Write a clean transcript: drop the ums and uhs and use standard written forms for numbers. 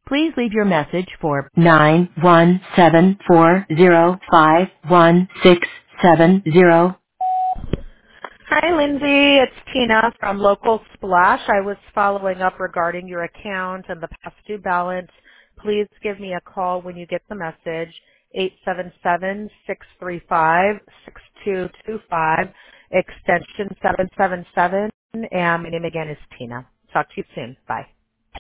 Please leave your message for 917405167. Hi, Lindsay. It's Tina from Local Splash. I was following up regarding your account and the past due balance. Please give me a call when you get the message, 877-635-6225, extension 777, and my name again is Tina. Talk to you soon. Bye.